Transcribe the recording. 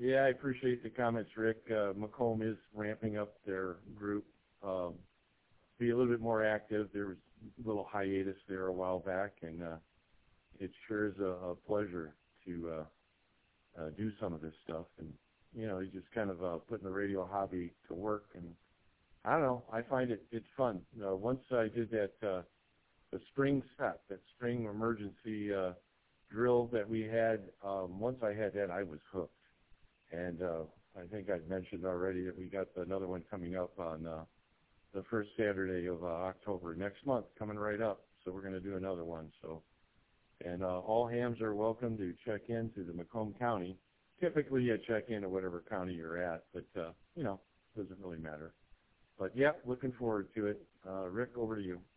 Yeah, I appreciate the comments, Rick. Macomb is ramping up their group, be a little bit more active. There was a little hiatus there a while back, and it sure is a pleasure to do some of this stuff. And, you know, you just kind of putting the radio hobby to work. And I don't know, I find it's fun. Once I did that, the spring set, that spring emergency drill that we had, once I had that, I was hooked. And I think I've mentioned already that we got another one coming up on the first Saturday of October next month, coming right up. So we're going to do another one. So, and all hams are welcome to check into the Macomb County. Typically, you check into whatever county you're at, but you know, doesn't really matter. But yeah, looking forward to it. Rick, over to you.